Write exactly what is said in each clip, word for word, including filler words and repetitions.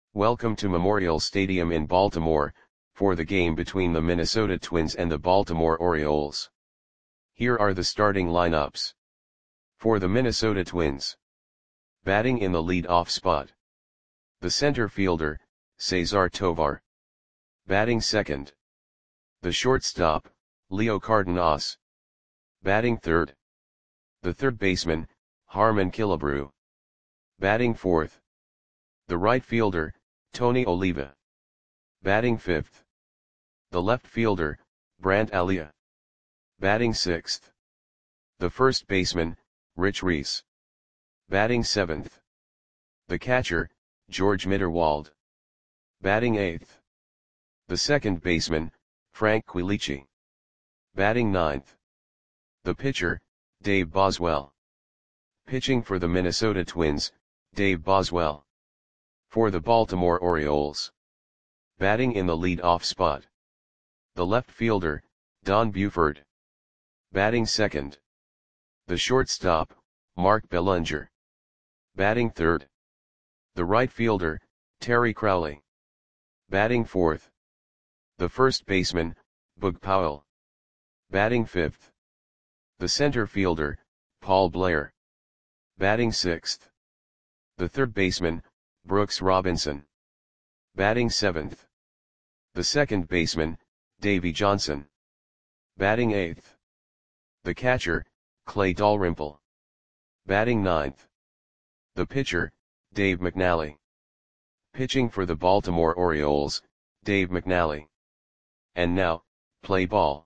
Welcome to Memorial Stadium in Baltimore, for the game between the Minnesota Twins and the Baltimore Orioles. Here are the starting lineups. For the Minnesota Twins. Batting in the lead-off spot. The center fielder, Cesar Tovar. Batting second. The shortstop, Leo Cardenas. Batting third. The third baseman, Harmon Killebrew. Batting fourth. The right fielder, Tony Oliva. Batting fifth. The left fielder, Brandt Alia. Batting sixth. The first baseman, Rich Reese. Batting seventh. The catcher, George Mitterwald. Batting eighth. The second baseman, Frank Quilici. Batting ninth. The pitcher, Dave Boswell. Pitching for the Minnesota Twins, Dave Boswell. For the Baltimore Orioles. Batting in the lead-off spot. The left fielder, Don Buford. Batting second. The shortstop, Mark Belanger. Batting third. The right fielder, Terry Crowley. Batting fourth. The first baseman, Boog Powell. Batting fifth. The center fielder, Paul Blair. Batting sixth. The third baseman, Brooks Robinson. Batting seventh. The second baseman, Davey Johnson. Batting eighth. The catcher, Clay Dalrymple. Batting ninth. The pitcher, Dave McNally. Pitching for the Baltimore Orioles, Dave McNally. And now, play ball.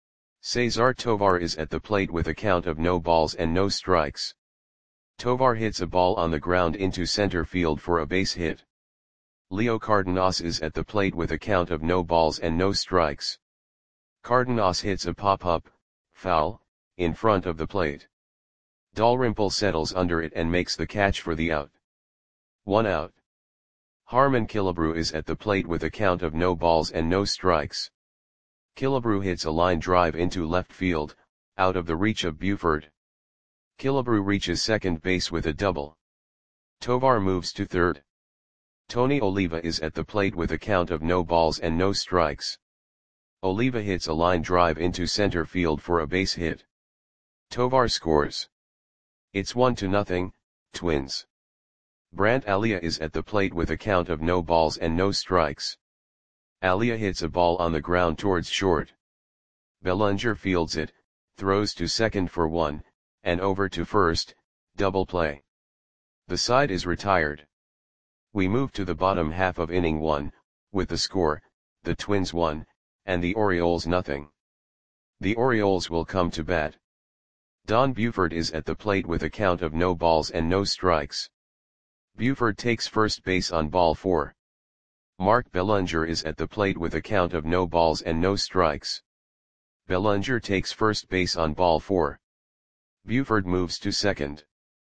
Cesar Tovar is at the plate with a count of no balls and no strikes. Tovar hits a ball on the ground into center field for a base hit. Leo Cardenas is at the plate with a count of no balls and no strikes. Cardenas hits a pop-up, foul, in front of the plate. Dalrymple settles under it and makes the catch for the out. One out. Harmon Killebrew is at the plate with a count of no balls and no strikes. Killebrew hits a line drive into left field, out of the reach of Buford. Killebrew reaches second base with a double. Tovar moves to third. Tony Oliva is at the plate with a count of no balls and no strikes. Oliva hits a line drive into center field for a base hit. Tovar scores. It's one to nothing, Twins. Brandt Alia is at the plate with a count of no balls and no strikes. Alia hits a ball on the ground towards short. Belanger fields it, throws to second for one, and over to first, double play. The side is retired. We move to the bottom half of inning one, with the score, the Twins one, and the Orioles nothing. The Orioles will come to bat. Don Buford is at the plate with a count of no balls and no strikes. Buford takes first base on ball four. Mark Belanger is at the plate with a count of no balls and no strikes. Belanger takes first base on ball four. Buford moves to second.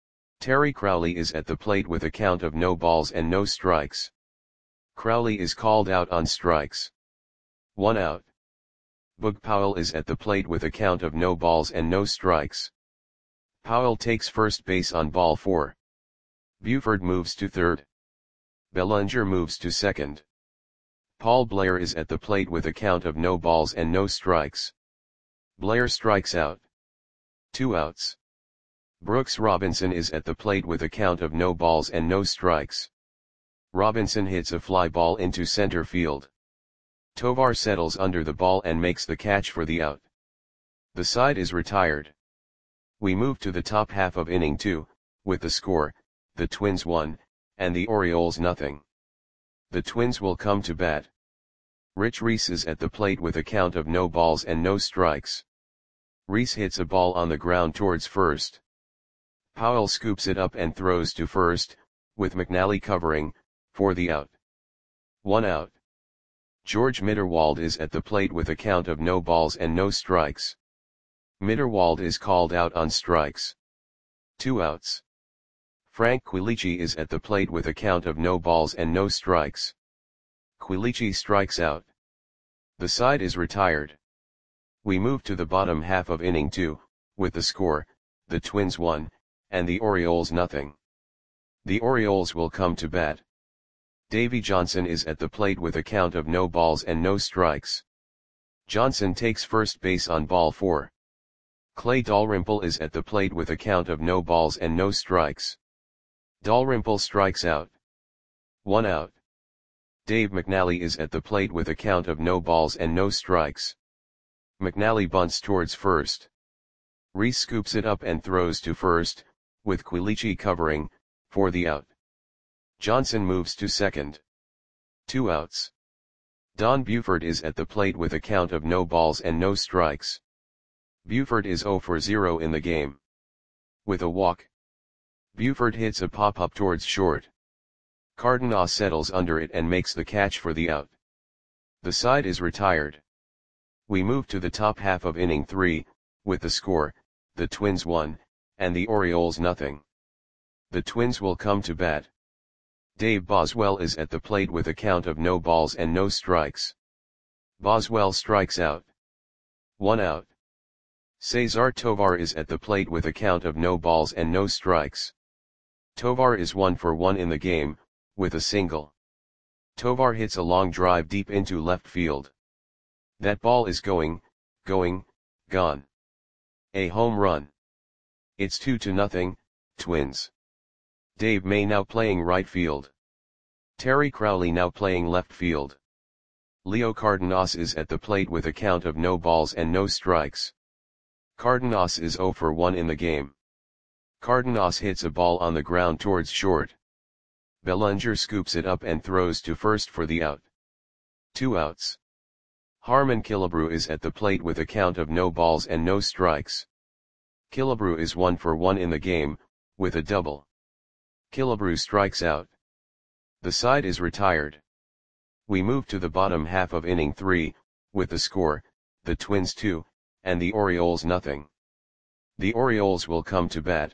Terry Crowley is at the plate with a count of no balls and no strikes. Crowley is called out on strikes. One out. Boog Powell is at the plate with a count of no balls and no strikes. Powell takes first base on ball four. Buford moves to third. Belanger moves to second. Paul Blair is at the plate with a count of no balls and no strikes. Blair strikes out. Two outs. Brooks Robinson is at the plate with a count of no balls and no strikes. Robinson hits a fly ball into center field. Tovar settles under the ball and makes the catch for the out. The side is retired. We move to the top half of inning two, with the score, the Twins one, and the Orioles nothing. The Twins will come to bat. Rich Reese is at the plate with a count of no balls and no strikes. Reese hits a ball on the ground towards first. Powell scoops it up and throws to first, with McNally covering, for the out. One out. George Mitterwald is at the plate with a count of no balls and no strikes. Mitterwald is called out on strikes. Two outs. Frank Quilici is at the plate with a count of no balls and no strikes. Quilici strikes out. The side is retired. We move to the bottom half of inning two, with the score, the Twins one, and the Orioles nothing. The Orioles will come to bat. Davy Johnson is at the plate with a count of no balls and no strikes. Johnson takes first base on ball four. Clay Dalrymple is at the plate with a count of no balls and no strikes. Dalrymple strikes out. One out. Dave McNally is at the plate with a count of no balls and no strikes. McNally bunts towards first. Reese scoops it up and throws to first, with Quilici covering, for the out. Johnson moves to second. Two outs. Don Buford is at the plate with a count of no balls and no strikes. Buford is zero for zero in the game. With a walk. Buford hits a pop-up towards short. Cardenas settles under it and makes the catch for the out. The side is retired. We move to the top half of inning three, with the score, the Twins one, and the Orioles nothing. The Twins will come to bat. Dave Boswell is at the plate with a count of no balls and no strikes. Boswell strikes out. One out. Cesar Tovar is at the plate with a count of no balls and no strikes. Tovar is one for one in the game, with a single. Tovar hits a long drive deep into left field. That ball is going, going, gone. A home run. It's two to nothing, Twins. Dave May now playing right field. Terry Crowley now playing left field. Leo Cardenas is at the plate with a count of no balls and no strikes. Cardenas is zero for one in the game. Cardenas hits a ball on the ground towards short. Bellinger scoops it up and throws to first for the out. Two outs. Harmon Killebrew is at the plate with a count of no balls and no strikes. Killebrew is one for one in the game, with a double. Killebrew strikes out. The side is retired. We move to the bottom half of inning three, with the score, the Twins two, and the Orioles nothing. The Orioles will come to bat.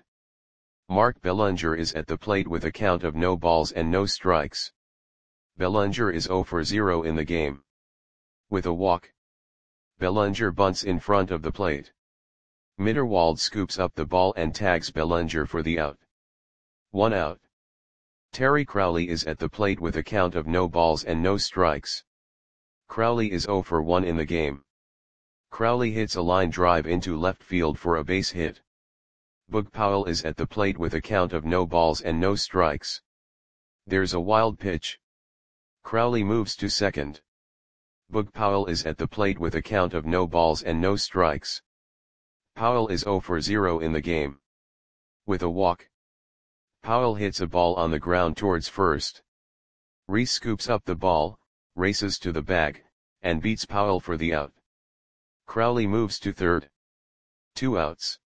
Mark Bellinger is at the plate with a count of no balls and no strikes. Bellinger is zero for zero in the game. With a walk. Bellinger bunts in front of the plate. Mitterwald scoops up the ball and tags Bellinger for the out. One out. Terry Crowley is at the plate with a count of no balls and no strikes. Crowley is zero for one in the game. Crowley hits a line drive into left field for a base hit. Boog Powell is at the plate with a count of no balls and no strikes. There's a wild pitch. Crowley moves to second. Boog Powell is at the plate with a count of no balls and no strikes. Powell is zero for zero in the game. With a walk. Powell hits a ball on the ground towards first. Reese scoops up the ball, races to the bag, and beats Powell for the out. Crowley moves to third. Two outs.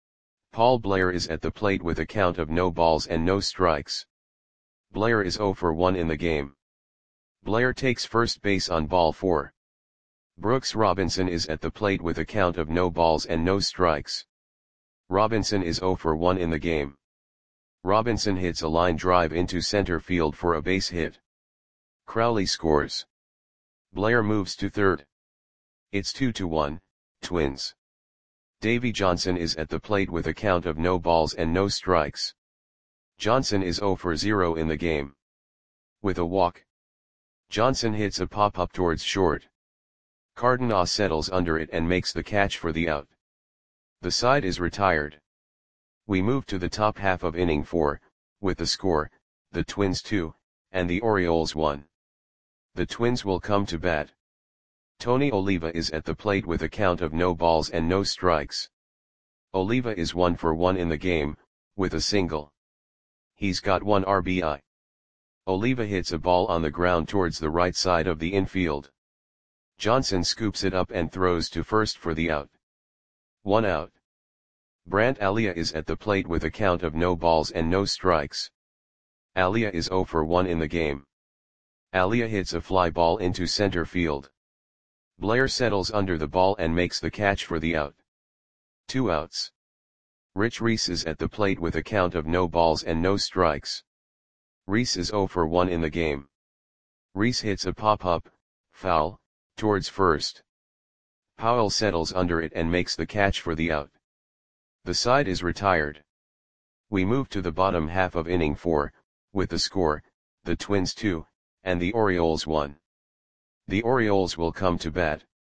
Paul Blair is at the plate with a count of no balls and no strikes. Blair is zero for one in the game. Blair takes first base on ball four. Brooks Robinson is at the plate with a count of no balls and no strikes. Robinson is zero for one in the game. Robinson hits a line drive into center field for a base hit. Crowley scores. Blair moves to third. It's two to one, Twins. Davy Johnson is at the plate with a count of no balls and no strikes. Johnson is zero for zero in the game. With a walk. Johnson hits a pop-up towards short. Cardenas settles under it and makes the catch for the out. The side is retired. We move to the top half of inning four, with the score, the Twins two, and the Orioles one. The Twins will come to bat. Tony Oliva is at the plate with a count of no balls and no strikes. Oliva is one for one in the game, with a single. He's got one R B I. Oliva hits a ball on the ground towards the right side of the infield. Johnson scoops it up and throws to first for the out. One out. Brant Alia is at the plate with a count of no balls and no strikes. Alia is zero for one in the game. Alia hits a fly ball into center field. Blair settles under the ball and makes the catch for the out. Two outs. Rich Reese is at the plate with a count of no balls and no strikes. Reese is zero for one in the game. Reese hits a pop-up, foul, towards first. Powell settles under it and makes the catch for the out. The side is retired. We move to the bottom half of inning four, with the score, the Twins two, and the Orioles one. The Orioles will come to bat.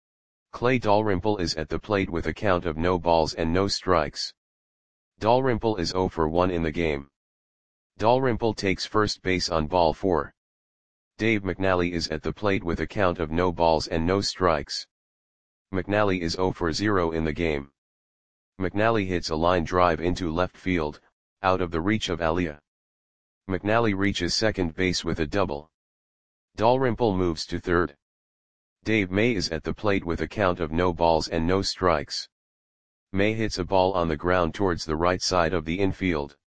Clay Dalrymple is at the plate with a count of no balls and no strikes. Dalrymple is zero for one in the game. Dalrymple takes first base on ball four. Dave McNally is at the plate with a count of no balls and no strikes. McNally is zero for zero in the game. McNally hits a line drive into left field, out of the reach of Alia. McNally reaches second base with a double. Dalrymple moves to third. Dave May is at the plate with a count of no balls and no strikes. May hits a ball on the ground towards the right side of the infield.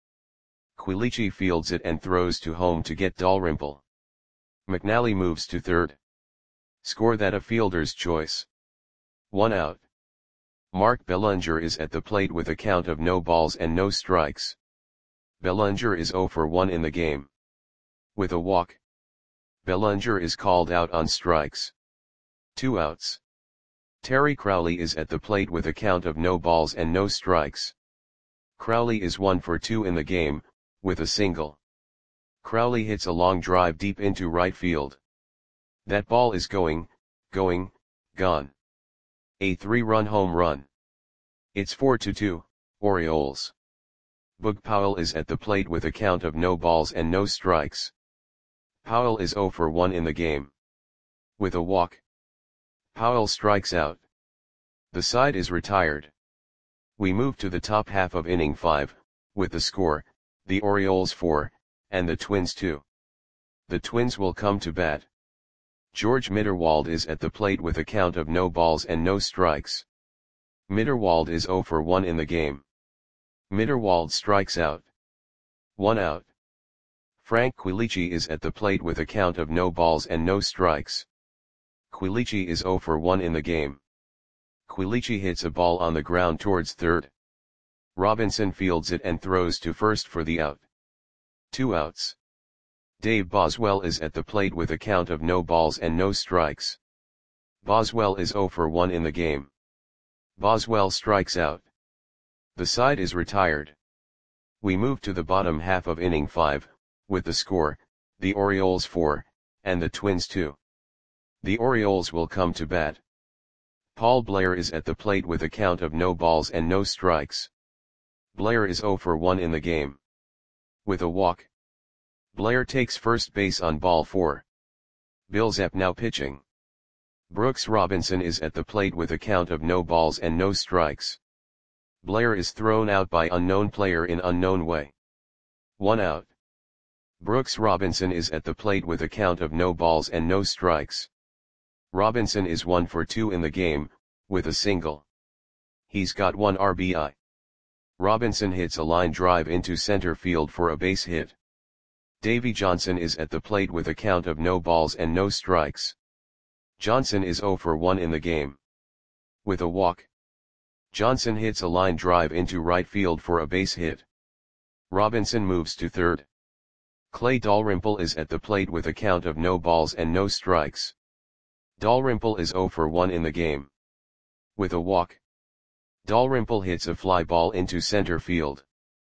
Quilici fields it and throws to home to get Dalrymple. McNally moves to third. Score that a fielder's choice. One out. Mark Bellinger is at the plate with a count of no balls and no strikes. Bellinger is zero for one in the game. With a walk, Bellinger is called out on strikes. Two outs. Terry Crowley is at the plate with a count of no balls and no strikes. Crowley is one for two in the game, with a single. Crowley hits a long drive deep into right field. That ball is going, going, gone. A three-run home run. It's four to two, Orioles. Boog Powell is at the plate with a count of no balls and no strikes. Powell is zero for one in the game. With a walk, Powell strikes out. The side is retired. We move to the top half of inning five, with the score, the Orioles four, and the Twins two. The Twins will come to bat. George Mitterwald is at the plate with a count of no balls and no strikes. Mitterwald is zero for one in the game. Mitterwald strikes out. One out. Frank Quilici is at the plate with a count of no balls and no strikes. Quilici is zero for one in the game. Quilici hits a ball on the ground towards third. Robinson fields it and throws to first for the out. Two outs. Dave Boswell is at the plate with a count of no balls and no strikes. Boswell is zero for one in the game. Boswell strikes out. The side is retired. We move to the bottom half of inning five, with the score, the Orioles four, and the Twins two. The Orioles will come to bat. Paul Blair is at the plate with a count of no balls and no strikes. Blair is zero for one in the game. With a walk, Blair takes first base on ball four. Bill Zapp now pitching. Brooks Robinson is at the plate with a count of no balls and no strikes. Blair is thrown out by unknown player in unknown way. One out. Brooks Robinson is at the plate with a count of no balls and no strikes. Robinson is one for two in the game, with a single. He's got one R B I. Robinson hits a line drive into center field for a base hit. Davey Johnson is at the plate with a count of no balls and no strikes. Johnson is zero for one in the game. With a walk, Johnson hits a line drive into right field for a base hit. Robinson moves to third. Clay Dalrymple is at the plate with a count of no balls and no strikes. Dalrymple is zero for one in the game. With a walk, Dalrymple hits a fly ball into center field.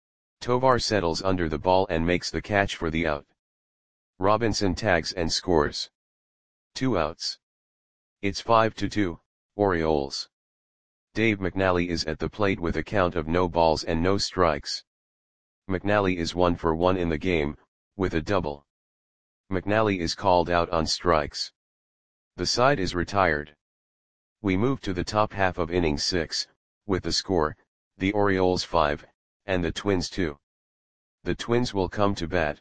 Tovar settles under the ball and makes the catch for the out. Robinson tags and scores. Two outs. It's five to two, Orioles. Dave McNally is at the plate with a count of no balls and no strikes. McNally is one for one in the game, with a double. McNally is called out on strikes. The side is retired. We move to the top half of inning six, with the score, the Orioles five, and the Twins two. The Twins will come to bat.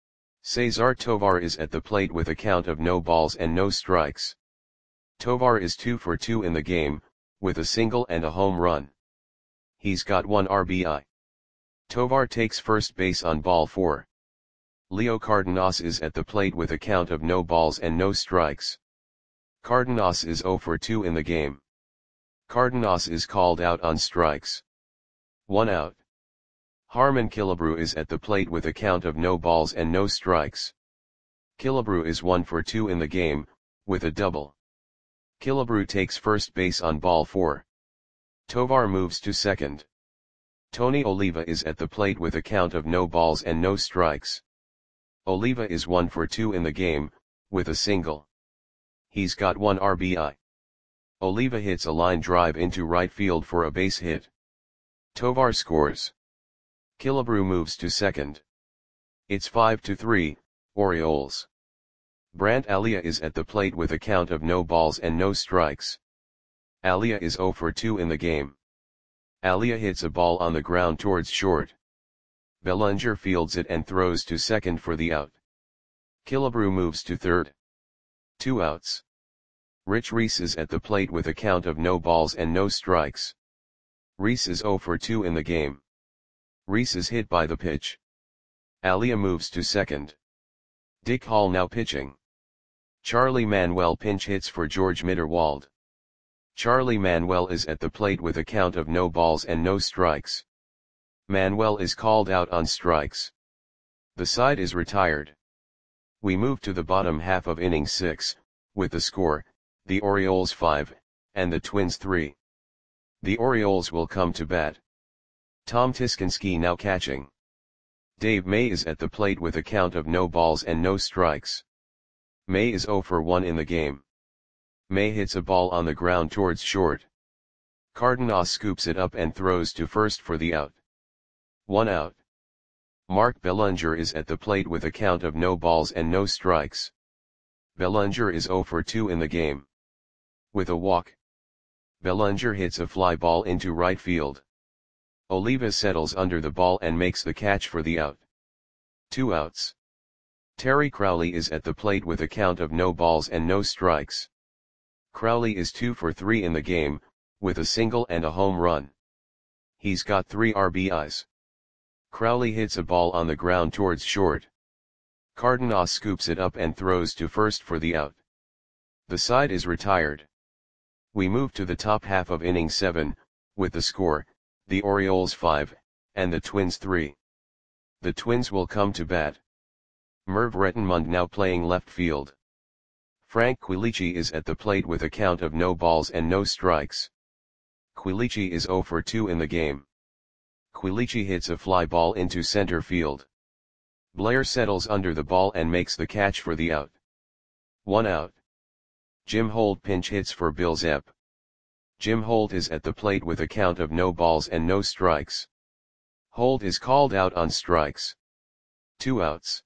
Cesar Tovar is at the plate with a count of no balls and no strikes. Tovar is two for two in the game, with a single and a home run. He's got one R B I. Tovar takes first base on ball four. Leo Cardenas is at the plate with a count of no balls and no strikes. Cardenas is zero for two in the game. Cardenas is called out on strikes. One out. Harmon Killebrew is at the plate with a count of no balls and no strikes. Killebrew is one for two in the game, with a double. Killebrew takes first base on ball four. Tovar moves to second. Tony Oliva is at the plate with a count of no balls and no strikes. Oliva is one for two in the game, with a single. He's got one R B I. Oliva hits a line drive into right field for a base hit. Tovar scores. Killebrew moves to second. It's five to three, Orioles. Brandt Alia is at the plate with a count of no balls and no strikes. Alia is zero for two in the game. Alia hits a ball on the ground towards short. Bellinger fields it and throws to second for the out. Killebrew moves to third. Two outs. Rich Reese is at the plate with a count of no balls and no strikes. Reese is zero for two in the game. Reese is hit by the pitch. Alia moves to second. Dick Hall now pitching. Charlie Manuel pinch hits for George Mitterwald. Charlie Manuel is at the plate with a count of no balls and no strikes. Manuel is called out on strikes. The side is retired. We move to the bottom half of inning six, with the score, the Orioles five, and the Twins three. The Orioles will come to bat. Tom Tiskinski now catching. Dave May is at the plate with a count of no balls and no strikes. May is zero for one in the game. May hits a ball on the ground towards short. Cardenas scoops it up and throws to first for the out. One out. Mark Bellinger is at the plate with a count of no balls and no strikes. Bellinger is zero for two in the game. With a walk. Bellinger hits a fly ball into right field. Oliva settles under the ball and makes the catch for the out. Two outs. Terry Crowley is at the plate with a count of no balls and no strikes. Crowley is two for three in the game, with a single and a home run. He's got three R B Is. Crowley hits a ball on the ground towards short. Cardenas scoops it up and throws to first for the out. The side is retired. We move to the top half of inning seven, with the score, the Orioles five, and the Twins three. The Twins will come to bat. Merv Rettenmund now playing left field. Frank Quilici is at the plate with a count of no balls and no strikes. Quilici is zero for two in the game. Quilici hits a fly ball into center field. Blair settles under the ball and makes the catch for the out. One out. Jim Holt pinch hits for Bill Zepp. Jim Holt is at the plate with a count of no balls and no strikes. Holt is called out on strikes. Two outs.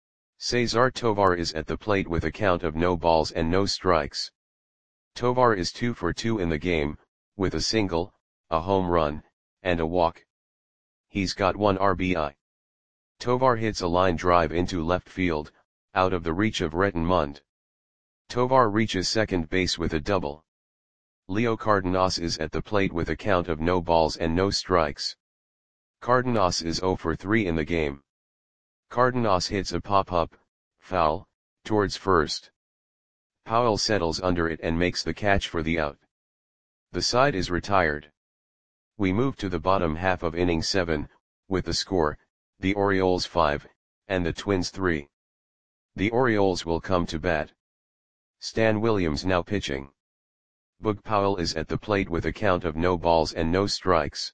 Cesar Tovar is at the plate with a count of no balls and no strikes. Tovar is two for two in the game, with a single, a home run, and a walk. He's got one R B I. Tovar hits a line drive into left field, out of the reach of Rettenmund. Tovar reaches second base with a double. Leo Cardenas is at the plate with a count of no balls and no strikes. Cardenas is zero for three in the game. Cardenas hits a pop-up, foul, towards first. Powell settles under it and makes the catch for the out. The side is retired. We move to the bottom half of inning seven, with the score, the Orioles five, and the Twins three. The Orioles will come to bat. Stan Williams now pitching. Boog Powell is at the plate with a count of no balls and no strikes.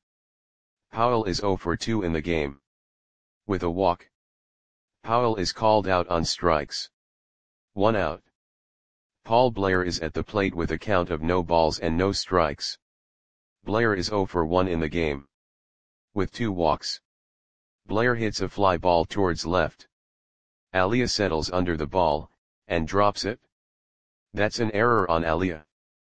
Powell is zero for two in the game. With a walk. Powell is called out on strikes. One out. Paul Blair is at the plate with a count of no balls and no strikes. Blair is zero for one in the game. With two walks. Blair hits a fly ball towards left. Alia settles under the ball, and drops it. That's an error on Alia.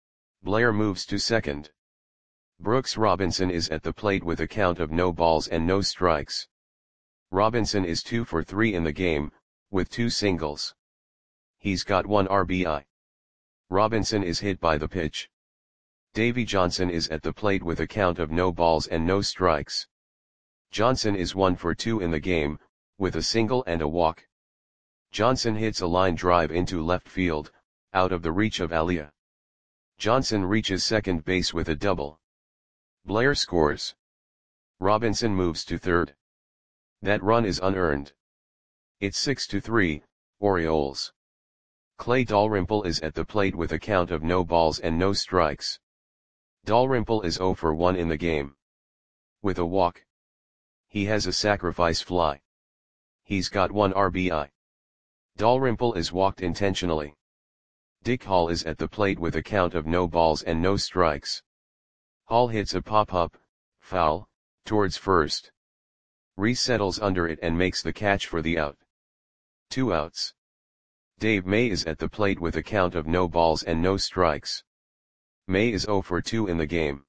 Blair moves to second. Brooks Robinson is at the plate with a count of no balls and no strikes. Robinson is two for three in the game, with two singles. He's got one R B I. Robinson is hit by the pitch. Davy Johnson is at the plate with a count of no balls and no strikes. Johnson is one for two in the game, with a single and a walk. Johnson hits a line drive into left field, out of the reach of Alia. Johnson reaches second base with a double. Blair scores. Robinson moves to third. That run is unearned. It's six to three, Orioles. Clay Dalrymple is at the plate with a count of no balls and no strikes. Dalrymple is zero for one in the game. With a walk. He has a sacrifice fly. He's got one R B I. Dalrymple is walked intentionally. Dick Hall is at the plate with a count of no balls and no strikes. Hall hits a pop-up, foul, towards first. Reese settles under it and makes the catch for the out. Two outs. Dave May is at the plate with a count of no balls and no strikes. May is oh for two in the game.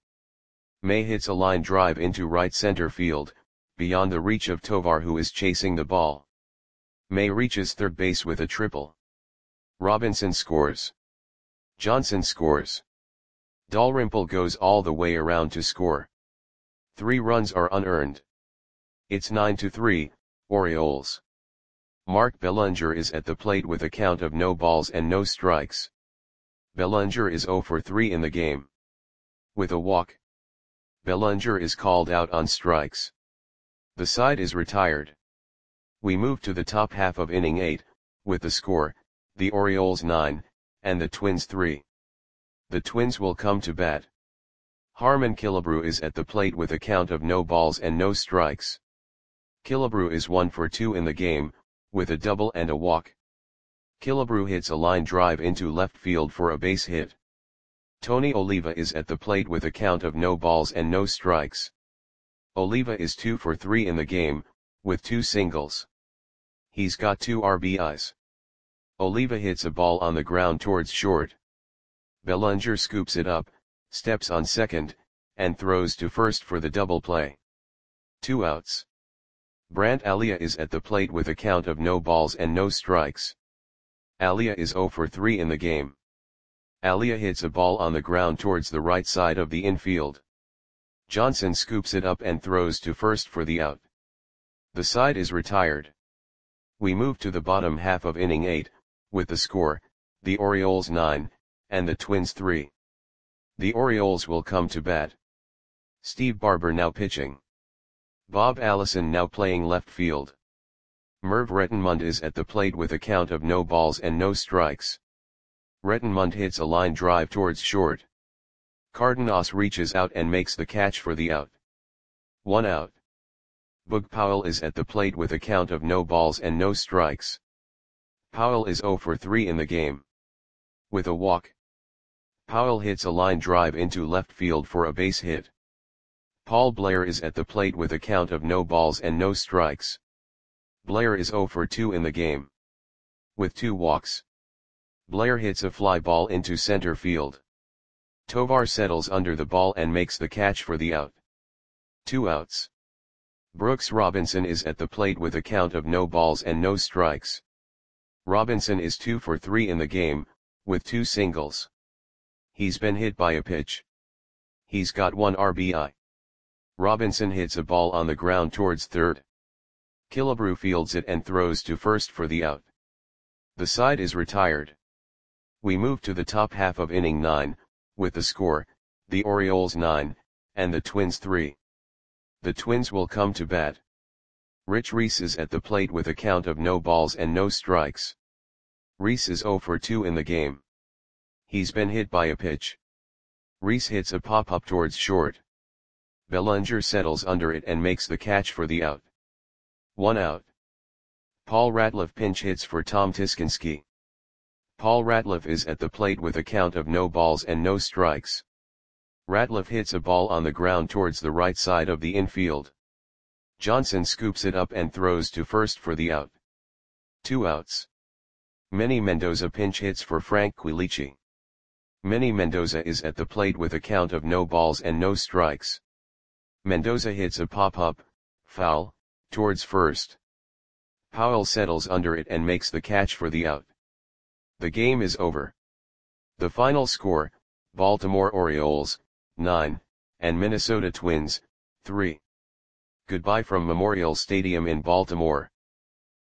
May hits a line drive into right center field, beyond the reach of Tovar, who is chasing the ball. May reaches third base with a triple. Robinson scores. Johnson scores. Dalrymple goes all the way around to score. Three runs are unearned. It's nine to three, Orioles. Mark Bellinger is at the plate with a count of no balls and no strikes. Bellinger is oh for three in the game. With a walk, Bellinger is called out on strikes. The side is retired. We move to the top half of inning eight, with the score, the Orioles nine, and the Twins three. The Twins will come to bat. Harmon Killebrew is at the plate with a count of no balls and no strikes. Killebrew is one for two in the game, with a double and a walk. Killebrew hits a line drive into left field for a base hit. Tony Oliva is at the plate with a count of no balls and no strikes. Oliva is two for three in the game, with two singles. He's got two R B Is. Oliva hits a ball on the ground towards short. Bellinger scoops it up, steps on second, and throws to first for the double play. Two outs. Brant Alia is at the plate with a count of no balls and no strikes. Alia is oh for three in the game. Alia hits a ball on the ground towards the right side of the infield. Johnson scoops it up and throws to first for the out. The side is retired. We move to the bottom half of inning eight, with the score, the Orioles nine, and the Twins three. The Orioles will come to bat. Steve Barber now pitching. Bob Allison now playing left field. Merv Rettenmund is at the plate with a count of no balls and no strikes. Rettenmund hits a line drive towards short. Cardenas reaches out and makes the catch for the out. One out. Boog Powell is at the plate with a count of no balls and no strikes. Powell is oh for three in the game. With a walk, Powell hits a line drive into left field for a base hit. Paul Blair is at the plate with a count of no balls and no strikes. Blair is oh for two in the game. With two walks, Blair hits a fly ball into center field. Tovar settles under the ball and makes the catch for the out. Two outs. Brooks Robinson is at the plate with a count of no balls and no strikes. Robinson is two for three in the game, with two singles. He's been hit by a pitch. He's got one R B I. Robinson hits a ball on the ground towards third. Killebrew fields it and throws to first for the out. The side is retired. We move to the top half of inning nine, with the score, the Orioles nine, and the Twins three. The Twins will come to bat. Rich Reese is at the plate with a count of no balls and no strikes. Reese is oh for two in the game. He's been hit by a pitch. Reese hits a pop-up towards short. Bellinger settles under it and makes the catch for the out. One out. Paul Ratliff pinch hits for Tom Tiskinski. Paul Ratliff is at the plate with a count of no balls and no strikes. Ratliff hits a ball on the ground towards the right side of the infield. Johnson scoops it up and throws to first for the out. Two outs. Manny Mendoza pinch hits for Frank Quilici. Manny Mendoza is at the plate with a count of no balls and no strikes. Mendoza hits a pop-up, foul, towards first. Powell settles under it and makes the catch for the out. The game is over. The final score, Baltimore Orioles, nine, and Minnesota Twins, three. Goodbye from Memorial Stadium in Baltimore.